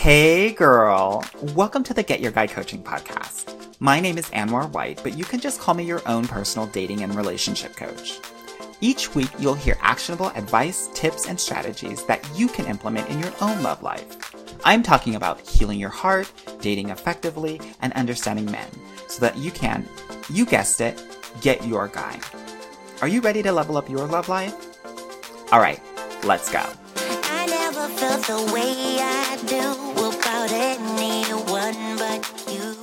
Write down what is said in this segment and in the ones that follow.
Hey girl, welcome to the Get Your Guide Coaching Podcast. My name is Anwar White, but you can just call me your own personal dating and relationship coach. Each week, you'll hear actionable advice, tips, and strategies that you can implement in your own love life. I'm talking about healing your heart, dating effectively, and understanding men so that you can, you guessed it, get your guy. Are you ready to level up your love life? All right, let's go. I never felt the way I do about anyone but you.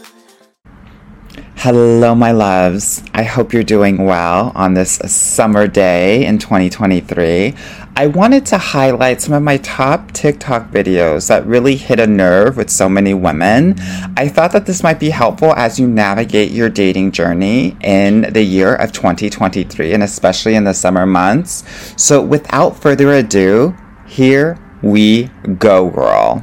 Hello, my loves. I hope you're doing well on this summer day in 2023. I wanted to highlight some of my top TikTok videos that really hit a nerve with so many women. I thought that this might be helpful as you navigate your dating journey in the year of 2023 and especially in the summer months. So without further ado, here we go, girl.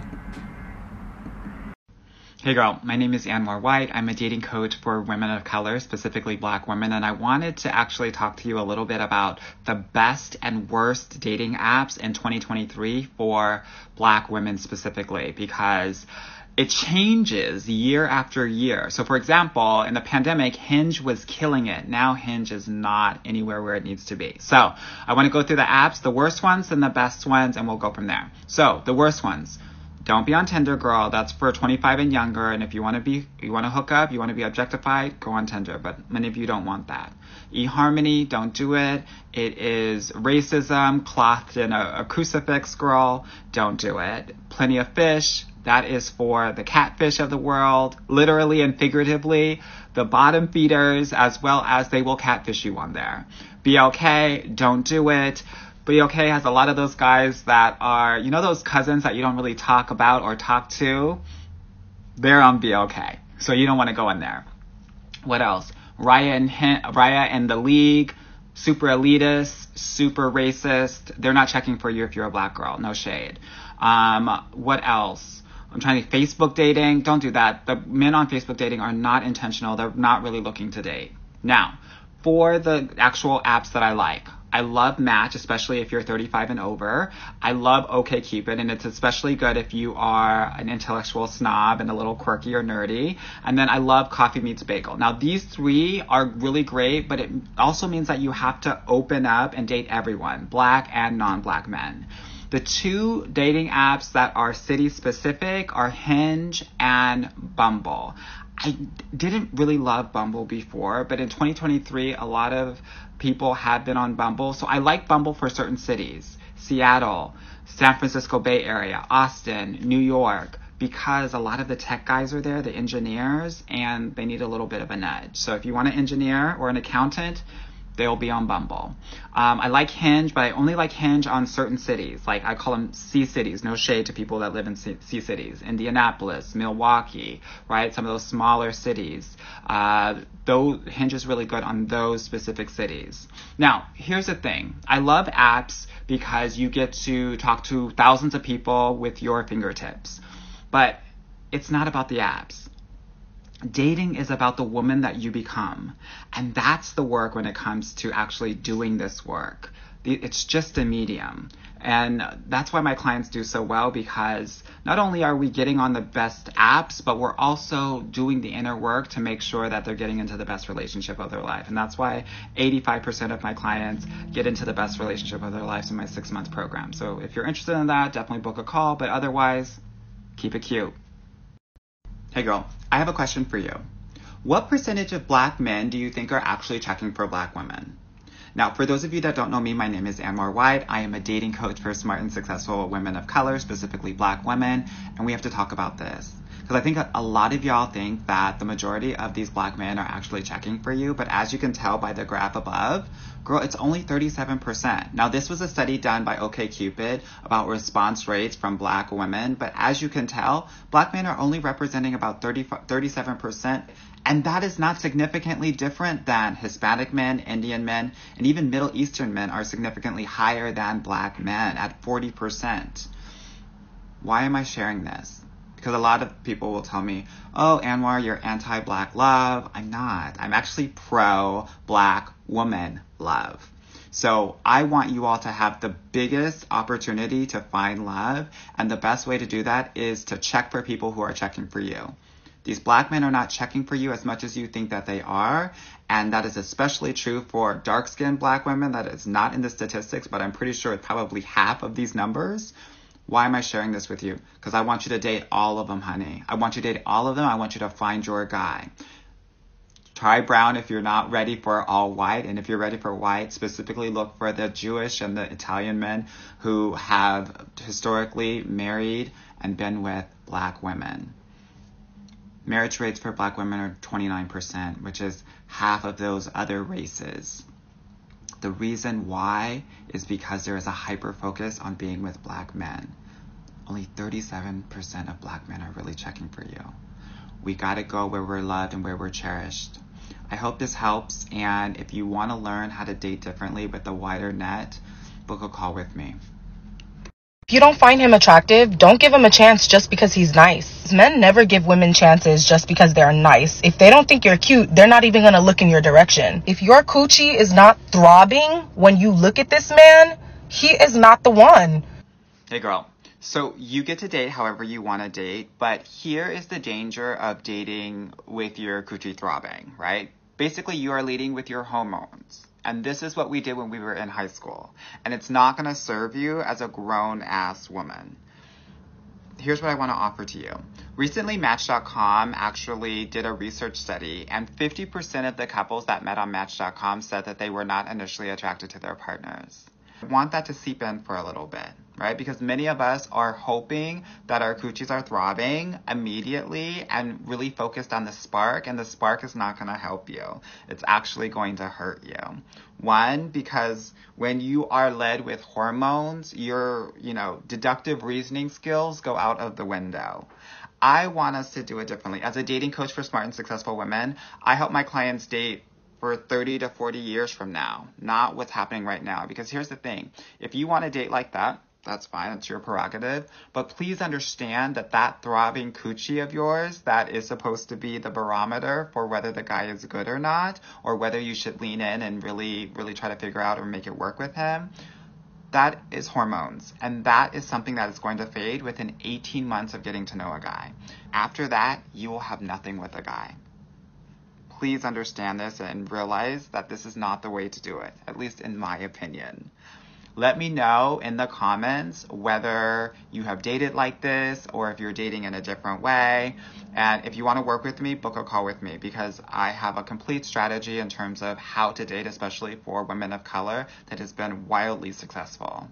Hey girl, my name is Anwar White. I'm a dating coach for women of color, specifically Black women, and I wanted to actually talk to you a little bit about the best and worst dating apps in 2023 for Black women specifically, because it changes year after year. So for example, in the pandemic, Hinge was killing it. Now Hinge is not anywhere where it needs to be. So I want to go through the apps, the worst ones and the best ones, and we'll go from there. So the worst ones. Don't be on Tinder, girl. That's for 25 and younger. And if you want to hook up, you want to be objectified, go on Tinder. But many of you don't want that. eHarmony, don't do it. It is racism clothed in a crucifix, girl. Don't do it. Plenty of Fish. That is for the catfish of the world, literally and figuratively, the bottom feeders, as well as they will catfish you on there. BLK, don't do it. BLK has a lot of those guys that are, you know, those cousins that you don't really talk about or talk to? They're on BLK. So you don't want to go in there. What else? Raya and the League, super elitist, super racist. They're not checking for you if you're a Black girl. No shade. What else? I'm trying to Facebook dating. Don't do that. The men on Facebook dating are not intentional. They're not really looking to date. Now, for the actual apps that I like, I love Match, especially if you're 35 and over. I love OkCupid, and it's especially good if you are an intellectual snob and a little quirky or nerdy. And then I love Coffee Meets Bagel. Now, these three are really great, but it also means that you have to open up and date everyone, Black and non-Black men. The two dating apps that are city-specific are Hinge and Bumble. I didn't really love Bumble before, but in 2023, a lot of people have been on Bumble. So I like Bumble for certain cities. Seattle, San Francisco Bay Area, Austin, New York, because a lot of the tech guys are there, the engineers, and they need a little bit of a nudge. So if you want an engineer or an accountant, they'll be on Bumble. I like Hinge, but I only like Hinge on certain cities. Like I call them C cities. No shade to people that live in C cities. Indianapolis, Milwaukee, right? Some of those smaller cities. Though Hinge is really good on those specific cities. Now, here's the thing. I love apps because you get to talk to thousands of people with your fingertips. But it's not about the apps. Dating is about the woman that you become. And that's the work when it comes to actually doing this work. It's just a medium. And that's why my clients do so well, because not only are we getting on the best apps, but we're also doing the inner work to make sure that they're getting into the best relationship of their life. And that's why 85% of my clients get into the best relationship of their lives in my 6-month program. So if you're interested in that, definitely book a call. But otherwise, keep it cute. Hey girl, I have a question for you. What percentage of Black men do you think are actually checking for Black women? Now, for those of you that don't know me, my name is Anwar White. I am a dating coach for smart and successful women of color, specifically Black women, and we have to talk about this. Because I think a lot of y'all think that the majority of these Black men are actually checking for you, but as you can tell by the graph above, girl, it's only 37%. Now, this was a study done by OkCupid about response rates from Black women, but as you can tell, Black men are only representing about 37%, and that is not significantly different than Hispanic men, Indian men, and even Middle Eastern men are significantly higher than Black men at 40%. Why am I sharing this? Because a lot of people will tell me, oh, Anwar, you're anti-Black love. I'm not. I'm actually pro-Black woman love. So I want you all to have the biggest opportunity to find love. And the best way to do that is to check for people who are checking for you. These black men are not checking for you as much as you think that they are. And that is especially true for dark-skinned black women. That is not in the statistics, but I'm pretty sure it's probably half of these numbers. Why am I sharing this with you? Because I want you to date all of them, honey. I want you to date all of them. I want you to find your guy. Try brown if you're not ready for all white. And if you're ready for white, specifically look for the Jewish and the Italian men who have historically married and been with black women. Marriage rates for black women are 29%, which is half of those other races. The reason why is because there is a hyper focus on being with black men. Only 37% of black men are really checking for you. We gotta go where we're loved and where we're cherished. I hope this helps, and if you want to learn how to date differently with a wider net, book a call with me. If you don't find him attractive, don't give him a chance just because he's nice. Men never give women chances just because they're nice. If they don't think you're cute, they're not even going to look in your direction. If your coochie is not throbbing when you look at this man, he is not the one. Hey girl, so you get to date however you want to date, but here is the danger of dating with your coochie throbbing, right? Basically, you are leading with your hormones. And this is what we did when we were in high school. And it's not going to serve you as a grown-ass woman. Here's what I want to offer to you. Recently, Match.com actually did a research study, and 50% of the couples that met on Match.com said that they were not initially attracted to their partners. I want that to seep in for a little bit, right? Because many of us are hoping that our coochies are throbbing immediately and really focused on the spark, and the spark is not going to help you. It's actually going to hurt you. One, because when you are led with hormones, your, deductive reasoning skills go out of the window. I want us to do it differently. As a dating coach for smart and successful women, I help my clients date for 30 to 40 years from now, not what's happening right now. Because here's the thing. If you want to date like that, that's fine. It's your prerogative. But please understand that that throbbing coochie of yours that is supposed to be the barometer for whether the guy is good or not, or whether you should lean in and really, really try to figure out or make it work with him, that is hormones. And that is something that is going to fade within 18 months of getting to know a guy. After that, you will have nothing with a guy. Please understand this and realize that this is not the way to do it, at least in my opinion. Let me know in the comments whether you have dated like this or if you're dating in a different way. And if you want to work with me, book a call with me because I have a complete strategy in terms of how to date, especially for women of color, that has been wildly successful.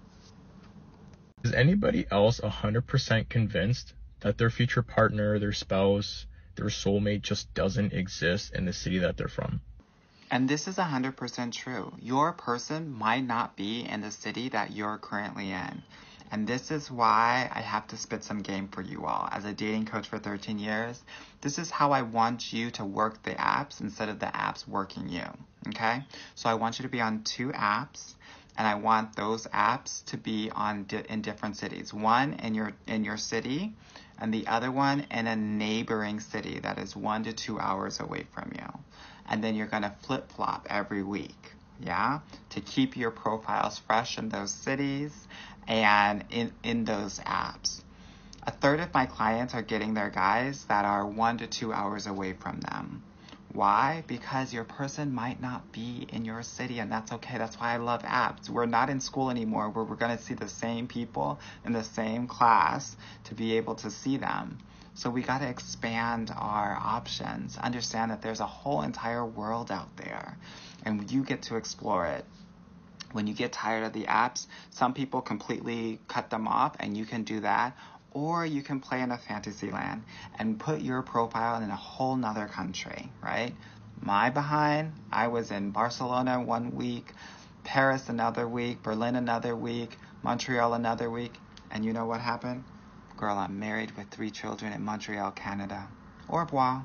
Is anybody else 100% convinced that their future partner, their spouse, their soulmate just doesn't exist in the city that they're from? And this is 100% true. Your person might not be in the city that you're currently in. And this is why I have to spit some game for you all. As a dating coach for 13 years, this is how I want you to work the apps instead of the apps working you. Okay? So I want you to be on 2 apps, and I want those apps to be in different cities. One in your city, and the other one in a neighboring city that is 1 to 2 hours away from you. And then you're going to flip-flop every week, to keep your profiles fresh in those cities and in those apps. A third of my clients are getting their guys that are 1 to 2 hours away from them. Why? Because your person might not be in your city, and that's okay. That's why I love apps. We're not in school anymore where we're going to see the same people in the same class to be able to see them. So we got to expand our options. Understand that there's a whole entire world out there, and you get to explore it. When you get tired of the apps, some people completely cut them off, and you can do that. Or you can play in a fantasy land and put your profile in a whole nother country, right? My behind, I was in Barcelona 1 week, Paris another week, Berlin another week, Montreal another week. And you know what happened? Girl, I'm married with 3 children in Montreal, Canada. Au revoir.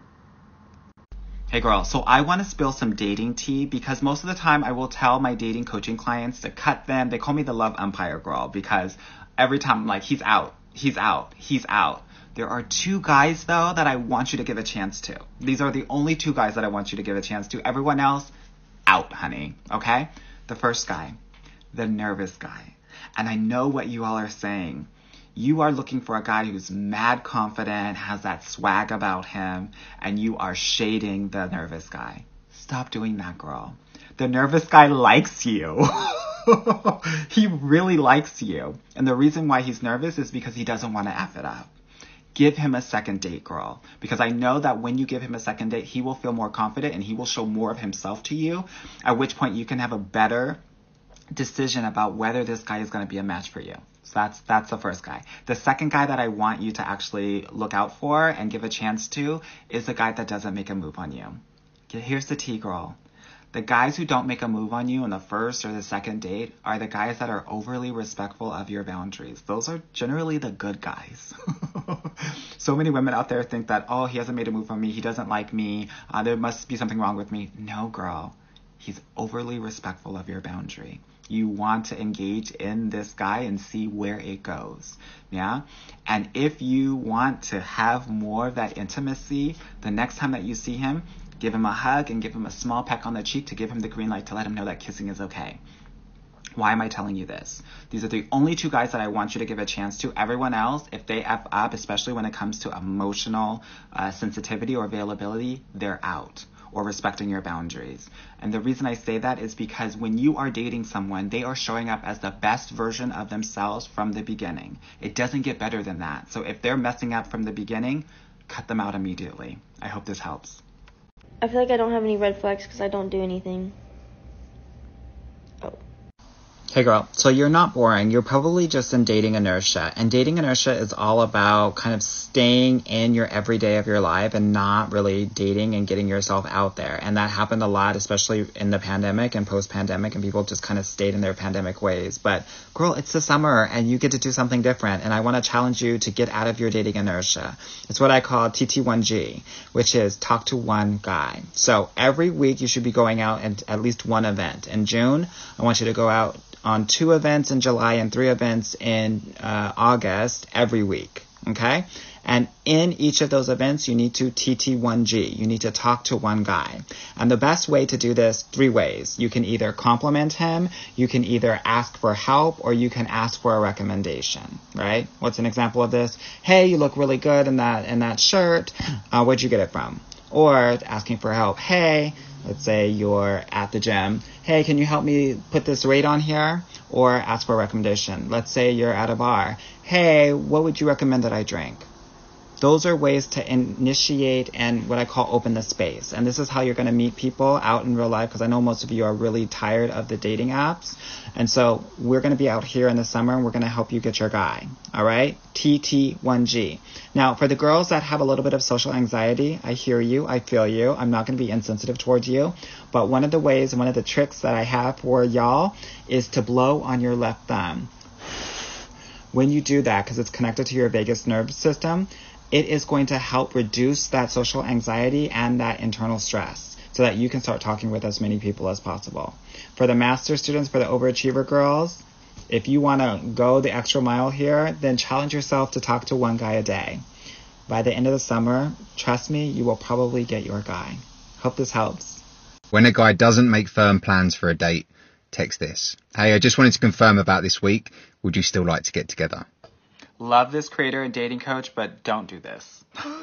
Hey girl, so I want to spill some dating tea because most of the time I will tell my dating coaching clients to cut them. They call me the love umpire girl because every time I'm like, he's out. There are 2 guys, though, that I want you to give a chance to. These are the only 2 guys that I want you to give a chance to. Everyone else, out, honey. Okay? The first guy, the nervous guy. And I know what you all are saying. You are looking for a guy who's mad confident, has that swag about him, and you are shading the nervous guy. Stop doing that, girl. The nervous guy likes you. He really likes you. And the reason why he's nervous is because he doesn't want to F it up. Give him a second date, girl. Because I know that when you give him a second date, he will feel more confident and he will show more of himself to you, at which point you can have a better decision about whether this guy is going to be a match for you. So that's the first guy. The second guy that I want you to actually look out for and give a chance to is the guy that doesn't make a move on you. Okay, here's the tea, girl. The guys who don't make a move on you on the first or the second date are the guys that are overly respectful of your boundaries. Those are generally the good guys. So many women out there think that, oh, he hasn't made a move on me, he doesn't like me, there must be something wrong with me. No, girl. He's overly respectful of your boundary. You want to engage in this guy and see where it goes. Yeah? And if you want to have more of that intimacy, the next time that you see him, give him a hug and give him a small peck on the cheek to give him the green light to let him know that kissing is okay. Why am I telling you this? These are the only two guys that I want you to give a chance to. Everyone else, if they F up, especially when it comes to emotional sensitivity or availability, they're out, or respecting your boundaries. And the reason I say that is because when you are dating someone, they are showing up as the best version of themselves from the beginning. It doesn't get better than that. So if they're messing up from the beginning, cut them out immediately. I hope this helps. I feel like I don't have any red flags because I don't do anything. Oh. Hey girl, so you're not boring. You're probably just in dating inertia. And dating inertia is all about kind of staying in your everyday of your life and not really dating and getting yourself out there. And that happened a lot, especially in the pandemic and post-pandemic, and people just kind of stayed in their pandemic ways. But girl, it's the summer and you get to do something different. And I want to challenge you to get out of your dating inertia. It's what I call TT1G, which is talk to one guy. So every week you should be going out at least one event. In June, I want you to go out on 2 events in July and 3 events in August every week, okay? And in each of those events, you need to TT1G. You need to talk to one guy. And the best way to do this, 3 ways. You can either compliment him, you can either ask for help, or you can ask for a recommendation, right? What's an example of this? Hey, you look really good in that shirt. Where'd you get it from? Or asking for help. Hey, let's say you're at the gym. Hey, can you help me put this weight on here? Or ask for a recommendation. Let's say you're at a bar. Hey, what would you recommend that I drink? Those are ways to initiate and what I call open the space. And this is how you're going to meet people out in real life, because I know most of you are really tired of the dating apps. And so we're going to be out here in the summer and we're going to help you get your guy. All right? TT1G. Now, for the girls that have a little bit of social anxiety, I hear you. I feel you. I'm not going to be insensitive towards you. But one of the ways, one of the tricks that I have for y'all is to blow on your left thumb. When you do that, because it's connected to your vagus nerve system, it is going to help reduce that social anxiety and that internal stress so that you can start talking with as many people as possible. For the master students, for the overachiever girls, if you want to go the extra mile here, then challenge yourself to talk to one guy a day. By the end of the summer, trust me, you will probably get your guy. Hope this helps. When a guy doesn't make firm plans for a date, text this. Hey, I just wanted to confirm about this week. Would you still like to get together? Love this creator and dating coach, but don't do this.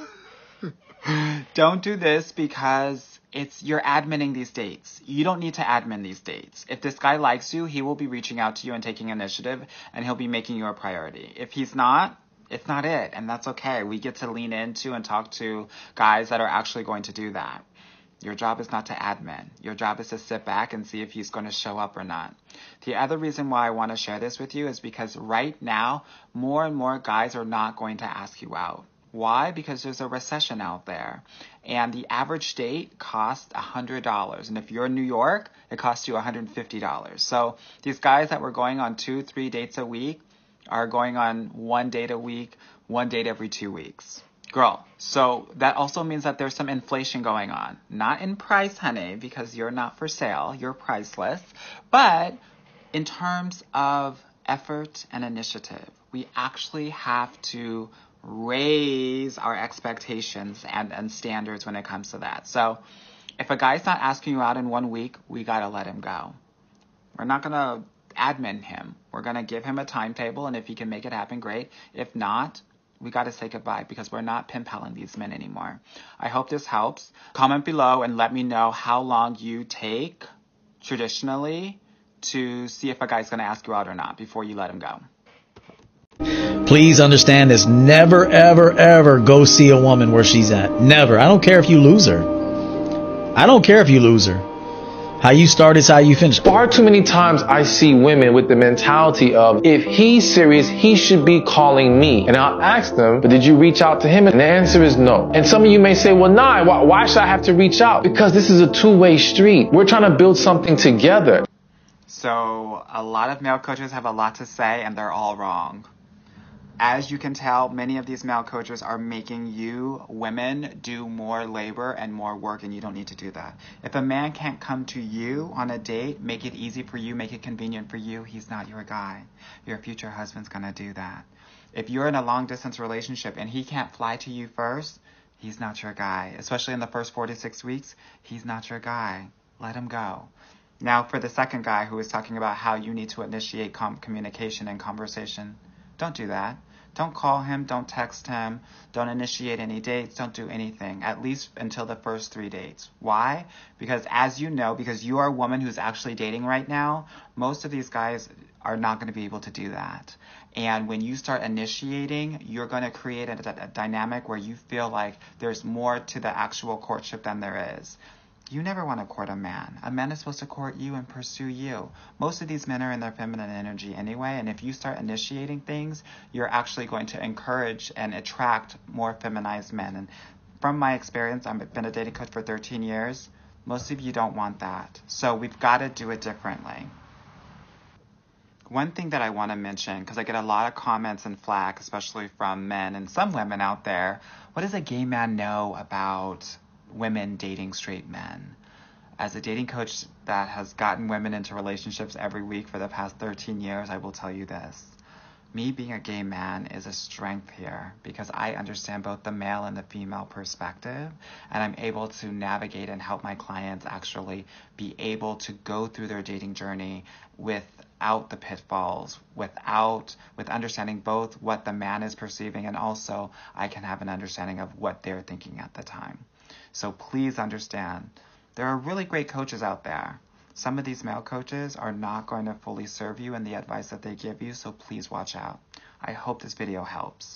Don't do this because you're adminning these dates. You don't need to admin these dates. If this guy likes you, he will be reaching out to you and taking initiative, and he'll be making you a priority. If he's not, it's not it, and that's okay. We get to lean into and talk to guys that are actually going to do that. Your job is not to admin. Your job is to sit back and see if he's going to show up or not. The other reason why I want to share this with you is because right now, more and more guys are not going to ask you out. Why? Because there's a recession out there. And the average date costs $100. And if you're in New York, it costs you $150. So these guys that were going on 2-3 dates a week are going on 1 date a week, 1 date every 2 weeks. Girl, so that also means that there's some inflation going on. Not in price, honey, because you're not for sale. You're priceless. But in terms of effort and initiative, we actually have to raise our expectations and standards when it comes to that. So if a guy's not asking you out in 1 week, we got to let him go. We're not going to admin him. We're going to give him a timetable, and if he can make it happen, great. If not, we got to say goodbye because we're not pen paling these men anymore. I hope this helps. Comment below and let me know how long you take traditionally to see if a guy's going to ask you out or not before you let him go. Please understand this. Never, ever, ever go see a woman where she's at. Never. I don't care if you lose her. I don't care if you lose her. How you start is how you finish. Far too many times I see women with the mentality of, if he's serious, he should be calling me. And I'll ask them, but did you reach out to him? And the answer is no. And some of you may say, well, nah, why should I have to reach out? Because this is a two-way street. We're trying to build something together. So a lot of male coaches have a lot to say, and they're all wrong. As you can tell, many of these male coaches are making you, women, do more labor and more work, and you don't need to do that. If a man can't come to you on a date, make it easy for you, make it convenient for you, he's not your guy. Your future husband's going to do that. If you're in a long-distance relationship and he can't fly to you first, he's not your guy. Especially in the first 4 to 6 weeks, he's not your guy. Let him go. Now, for the second guy who is talking about how you need to initiate communication and conversation, don't do that. Don't call him. Don't text him. Don't initiate any dates. Don't do anything, at least until the first 3 dates. Why? Because as you know, because you are a woman who's actually dating right now, most of these guys are not going to be able to do that. And when you start initiating, you're going to create a dynamic where you feel like there's more to the actual courtship than there is. You never want to court a man. A man is supposed to court you and pursue you. Most of these men are in their feminine energy anyway, and if you start initiating things, you're actually going to encourage and attract more feminized men. And from my experience, I've been a dating coach for 13 years. Most of you don't want that. So we've got to do it differently. One thing that I want to mention, because I get a lot of comments and flack, especially from men and some women out there, what does a gay man know about women dating straight men? As a dating coach that has gotten women into relationships every week for the past 13 years, I will tell you this. Me being a gay man is a strength here because I understand both the male and the female perspective, and I'm able to navigate and help my clients actually be able to go through their dating journey without the pitfalls, with understanding both what the man is perceiving, and also I can have an understanding of what they're thinking at the time. So please understand, there are really great coaches out there. Some of these male coaches are not going to fully serve you in the advice that they give you, so please watch out. I hope this video helps.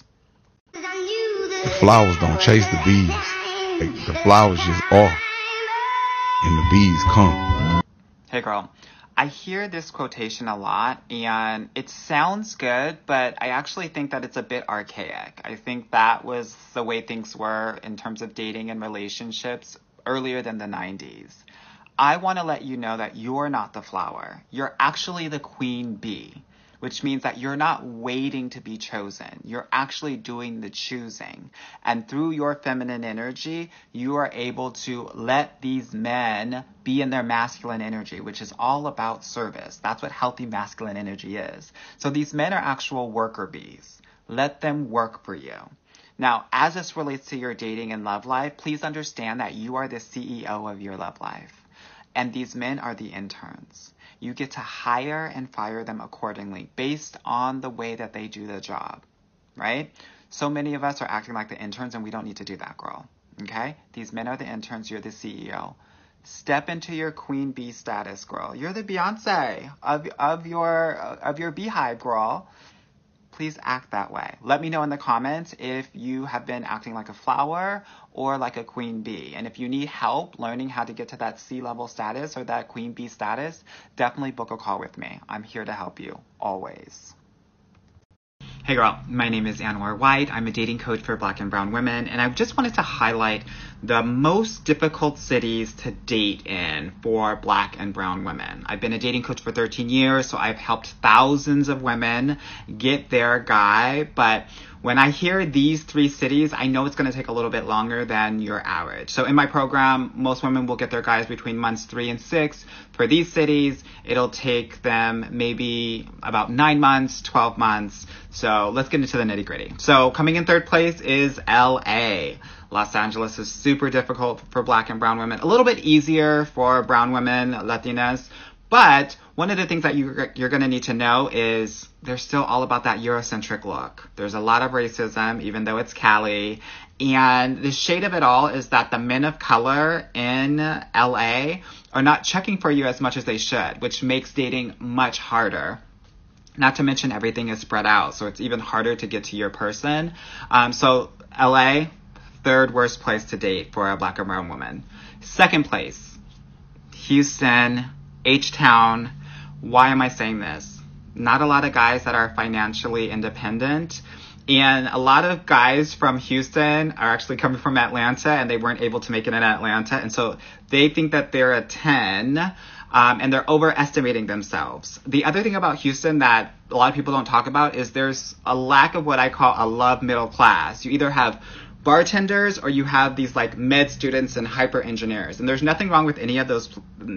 The flowers don't chase the bees. The flowers just are, and the bees come. Hey girl, I hear this quotation a lot, and it sounds good, but I actually think that it's a bit archaic. I think that was the way things were in terms of dating and relationships earlier than the 90s. I want to let you know that you're not the flower. You're actually the queen bee, which means that you're not waiting to be chosen. You're actually doing the choosing. And through your feminine energy, you are able to let these men be in their masculine energy, which is all about service. That's what healthy masculine energy is. So these men are actual worker bees. Let them work for you. Now, as this relates to your dating and love life, please understand that you are the CEO of your love life. And these men are the interns. You get to hire and fire them accordingly based on the way that they do the job, right? So many of us are acting like the interns, and we don't need to do that, girl, okay? These men are the interns. You're the CEO. Step into your queen bee status, girl. You're the Beyonce of your beehive, girl. Please act that way. Let me know in the comments if you have been acting like a flower or like a queen bee. And if you need help learning how to get to that C-level status or that queen bee status, definitely book a call with me. I'm here to help you, always. Hey girl, my name is Anwar White. I'm a dating coach for Black and brown women, and I just wanted to highlight the most difficult cities to date in for Black and brown women. I've been a dating coach for 13 years, so I've helped thousands of women get their guy, but when I hear these 3 cities, I know it's going to take a little bit longer than your average. So in my program, most women will get their guys between months 3 and 6. For these cities, it'll take them maybe about 9 months, 12 months. So let's get into the nitty gritty. So coming in 3rd place is LA. Los Angeles is super difficult for Black and brown women. A little bit easier for brown women, Latinas. But one of the things that you're going to need to know is they're still all about that Eurocentric look. There's a lot of racism, even though it's Cali. And the shade of it all is that the men of color in LA are not checking for you as much as they should, which makes dating much harder. Not to mention everything is spread out, so it's even harder to get to your person. So LA, third worst place to date for a black and brown woman. Second place, Houston, H-Town. Why am I saying this? Not a lot of guys that are financially independent. And a lot of guys from Houston are actually coming from Atlanta, and they weren't able to make it in Atlanta. And so they think that they're a 10, and they're overestimating themselves. The other thing about Houston that a lot of people don't talk about is there's a lack of what I call a love middle class. You either have bartenders or you have these like med students and hyper engineers. And there's nothing wrong with any of those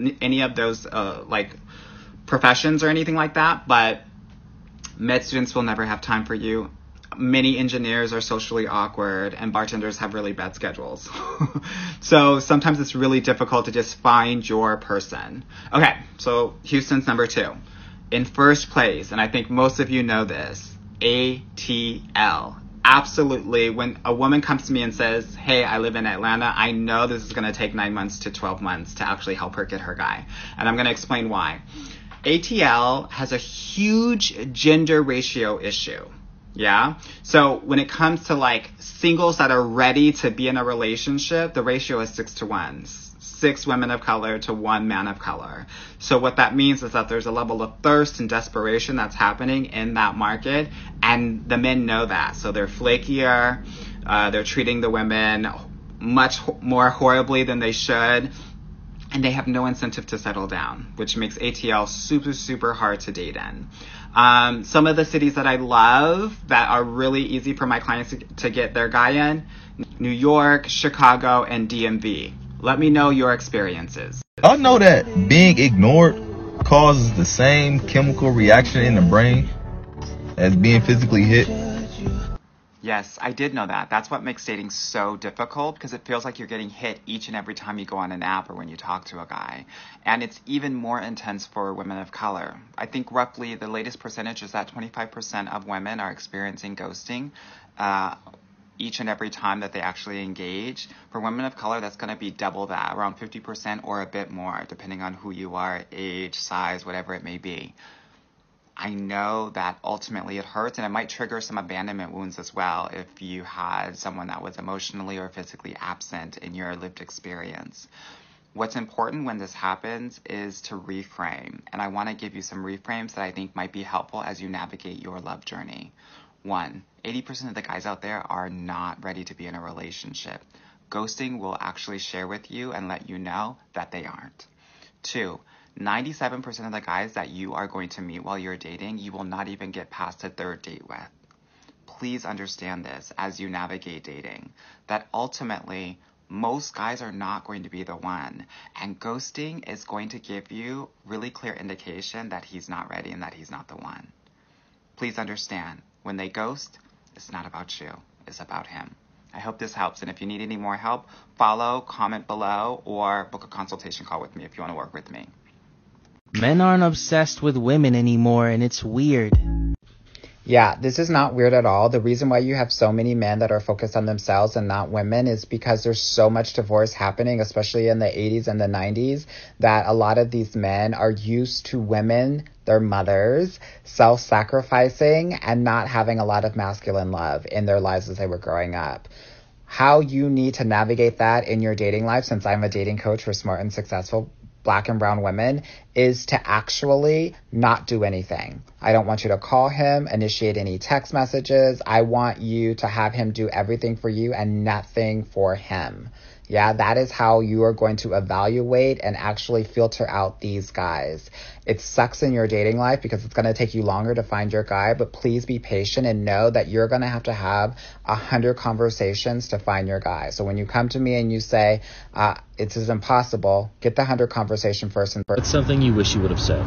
like professions or anything like that. But med students will never have time for you. Many engineers are socially awkward, and bartenders have really bad schedules. So sometimes it's really difficult to just find your person. Okay, so Houston's number 2. In first place, and I think most of you know this, ATL. Absolutely. When a woman comes to me and says, hey, I live in Atlanta, I know this is going to take 9 months to 12 months to actually help her get her guy. And I'm going to explain why. ATL has a huge gender ratio issue. Yeah. So when it comes to like singles that are ready to be in a relationship, the ratio is 6-to-1. 6 women of color to 1 man of color. So what that means is that there's a level of thirst and desperation that's happening in that market, and the men know that. So they're flakier. They're treating the women much more horribly than they should. And they have no incentive to settle down, which makes ATL super, super hard to date in. Some of the cities that I love that are really easy for my clients to get their guy in, New York, Chicago, and DMV. Let me know your experiences. I know that being ignored causes the same chemical reaction in the brain as being physically hit. Yes, I did know that. That's what makes dating so difficult, because it feels like you're getting hit each and every time you go on an app or when you talk to a guy. And it's even more intense for women of color. I think roughly the latest percentage is that 25% of women are experiencing ghosting each and every time that they actually engage. For women of color, that's going to be double that, around 50% or a bit more, depending on who you are, age, size, whatever it may be. I know that ultimately it hurts, and it might trigger some abandonment wounds as well if you had someone that was emotionally or physically absent in your lived experience. What's important when this happens is to reframe, and I want to give you some reframes that I think might be helpful as you navigate your love journey. 1, 80% of the guys out there are not ready to be in a relationship. Ghosting will actually share with you and let you know that they aren't. 2, 97% of the guys that you are going to meet while you're dating, you will not even get past a 3rd date with. Please understand this as you navigate dating, that ultimately most guys are not going to be the one, and ghosting is going to give you really clear indication that he's not ready and that he's not the one. Please understand, when they ghost, it's not about you, it's about him. I hope this helps, and if you need any more help, follow, comment below, or book a consultation call with me if you want to work with me. Men aren't obsessed with women anymore, and it's weird. Yeah, this is not weird at all. The reason why you have so many men that are focused on themselves and not women is because there's so much divorce happening, especially in the 80s and the 90s, that a lot of these men are used to women, their mothers, self-sacrificing and not having a lot of masculine love in their lives as they were growing up. How you need to navigate that in your dating life, since I'm a dating coach for smart and successful Black and brown women, is to actually not do anything. I don't want you to call him, initiate any text messages. I want you to have him do everything for you and nothing for him. Yeah, that is how you are going to evaluate and actually filter out these guys. It sucks in your dating life because it's going to take you longer to find your guy, but please be patient and know that you're going to have 100 conversations to find your guy. So when you come to me and you say, it is impossible, get the 100 conversation first. What's something you wish you would have said?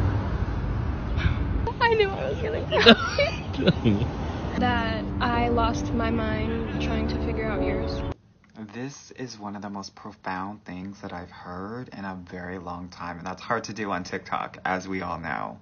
I knew I was going to cry. That I lost my mind trying to figure out yours. This is one of the most profound things that I've heard in a very long time, and that's hard to do on TikTok, as we all know.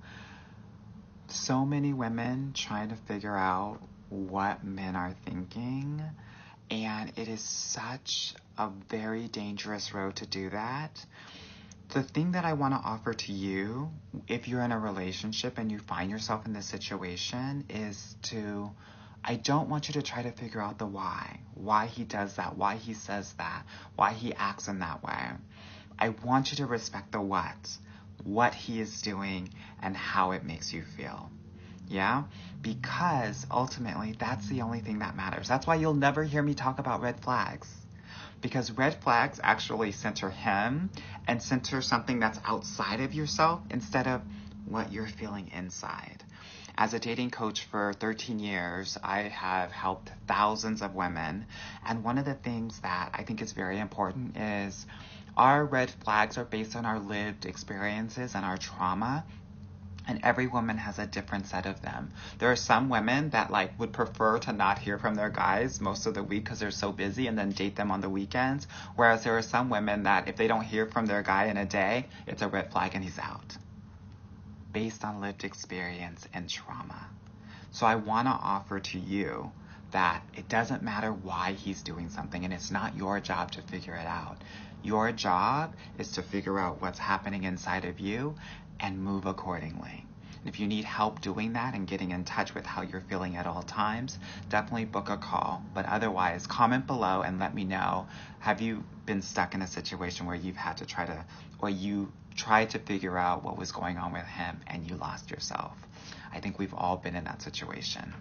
So many women trying to figure out what men are thinking, and it is such a very dangerous road to do that. The thing that I want to offer to you, if you're in a relationship and you find yourself in this situation, is I don't want you to try to figure out the why he does that, why he says that, why he acts in that way. I want you to respect the what he is doing and how it makes you feel. Yeah? Because ultimately, that's the only thing that matters. That's why you'll never hear me talk about red flags. Because red flags actually center him and center something that's outside of yourself instead of what you're feeling inside. As a dating coach for 13 years, I have helped thousands of women. And one of the things that I think is very important is our red flags are based on our lived experiences and our trauma. And every woman has a different set of them. There are some women that would prefer to not hear from their guys most of the week because they're so busy and then date them on the weekends. Whereas there are some women that if they don't hear from their guy in a day, it's a red flag and he's out. Based on lived experience and trauma. So I want to offer to you that it doesn't matter why he's doing something, and it's not your job to figure it out. Your job is to figure out what's happening inside of you and move accordingly. And if you need help doing that and getting in touch with how you're feeling at all times, definitely book a call. But otherwise, comment below and let me know, have you been stuck in a situation where you've had to you tried to figure out what was going on with him and you lost yourself? I think we've all been in that situation.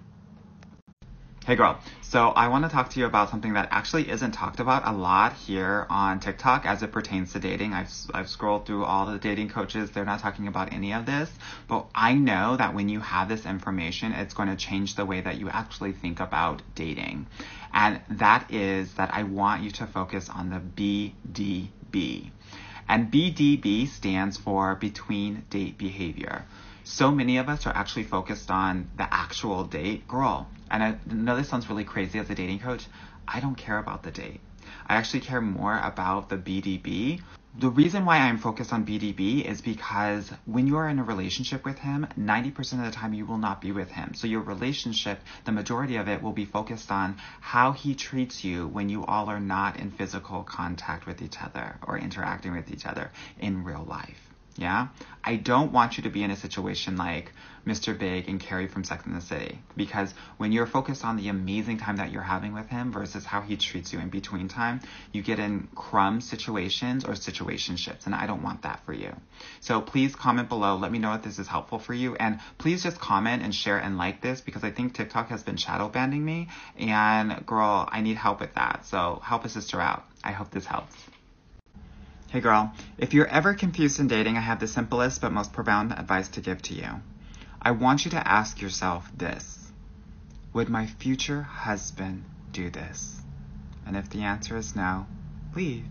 Hey girl, so I want to talk to you about something that actually isn't talked about a lot here on TikTok as it pertains to dating. I've scrolled through all the dating coaches. They're not talking about any of this, but I know that when you have this information, it's going to change the way that you actually think about dating. And that is that I want you to focus on the BDB. And BDB stands for between date behavior. So many of us are actually focused on the actual date. Girl, and I know this sounds really crazy as a dating coach, I don't care about the date. I actually care more about the BDB. The reason why I'm focused on BDB is because when you are in a relationship with him, 90% of the time you will not be with him. So your relationship, the majority of it will be focused on how he treats you when you all are not in physical contact with each other or interacting with each other in real life. Yeah? I don't want you to be in a situation like Mr. Big and Carrie from Sex and the City, because when you're focused on the amazing time that you're having with him versus how he treats you in between time, you get in crumb situations or situationships, and I don't want that for you. So please comment below. Let me know if this is helpful for you, and please just comment and share and like this, because I think TikTok has been shadow banning me, and girl, I need help with that. So help a sister out. I hope this helps. Hey girl, if you're ever confused in dating, I have the simplest but most profound advice to give to you. I want you to ask yourself this: would my future husband do this? And if the answer is no, leave.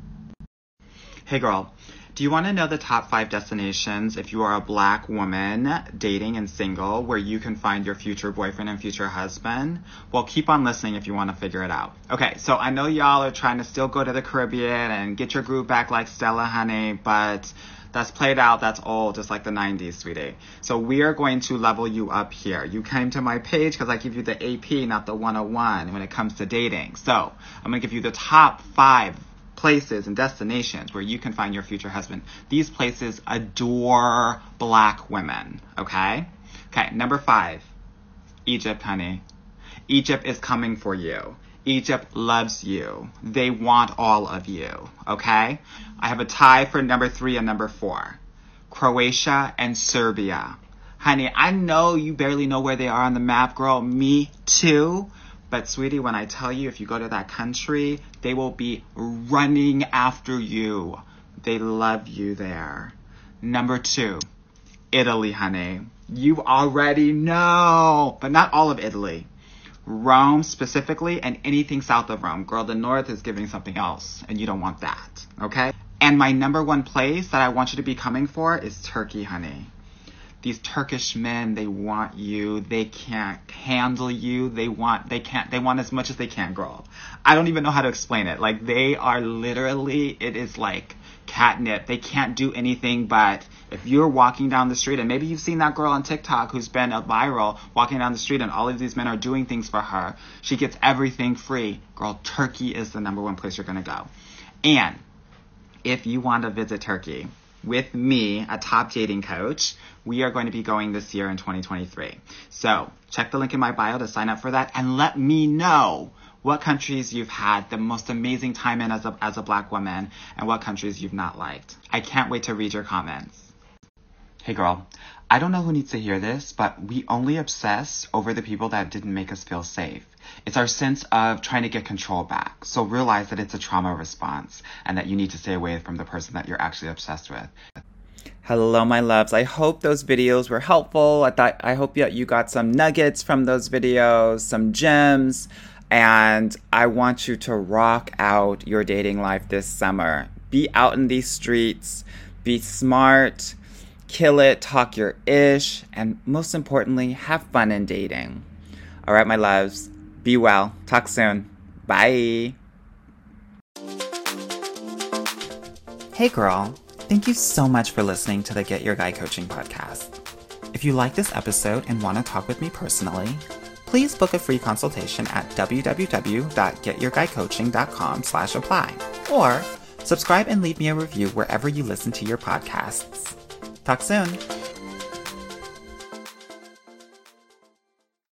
Hey girl, do you want to know the top 5 destinations if you are a Black woman dating and single where you can find your future boyfriend and future husband? Well, keep on listening if you want to figure it out. Okay, so I know y'all are trying to still go to the Caribbean and get your groove back like Stella, honey, but that's played out, that's old, just like the 90s, sweetie. So we are going to level you up here. You came to my page because I give you the AP, not the 101 when it comes to dating. So I'm going to give you the top 5 places and destinations where you can find your future husband. These places adore Black women, okay? Okay, number 5, Egypt, honey. Egypt is coming for you. Egypt loves you. They want all of you, okay? I have a tie for number 3 and number 4. Croatia and Serbia. Honey, I know you barely know where they are on the map, girl. Me too. But sweetie, when I tell you, if you go to that country, they will be running after you. They love you there. Number 2, Italy, honey. You already know, but not all of Italy. Rome specifically, and anything south of Rome. Girl, the north is giving something else, and you don't want that, okay? And my number 1 place that I want you to be coming for is Turkey, honey. These Turkish men, they want you. They can't handle you. They want as much as they can, girl. I don't even know how to explain it. Like, they are literally, it is like catnip. They can't do anything but, if you're walking down the street, and maybe you've seen that girl on TikTok who's been viral, walking down the street and all of these men are doing things for her. She gets everything free. Girl, Turkey is the #1 place you're going to go. And if you want to visit Turkey with me, a top dating coach, we are going to be going this year in 2023. So check the link in my bio to sign up for that, and let me know what countries you've had the most amazing time in as a black woman, and what countries you've not liked. I can't wait to read your comments. Hey girl, I don't know who needs to hear this, but we only obsess over the people that didn't make us feel safe. It's our sense of trying to get control back. So realize that it's a trauma response, and that you need to stay away from the person that you're actually obsessed with. Hello, my loves. I hope those videos were helpful. I hope that you got some nuggets from those videos, some gems. And I want you to rock out your dating life this summer. Be out in these streets, be smart, kill it, talk your ish, and most importantly, have fun in dating. All right, my loves, be well. Talk soon. Bye. Hey girl, thank you so much for listening to the Get Your Guy Coaching podcast. If you like this episode and want to talk with me personally, please book a free consultation at www.getyourguycoaching.com/apply, or subscribe and leave me a review wherever you listen to your podcasts. Talk soon.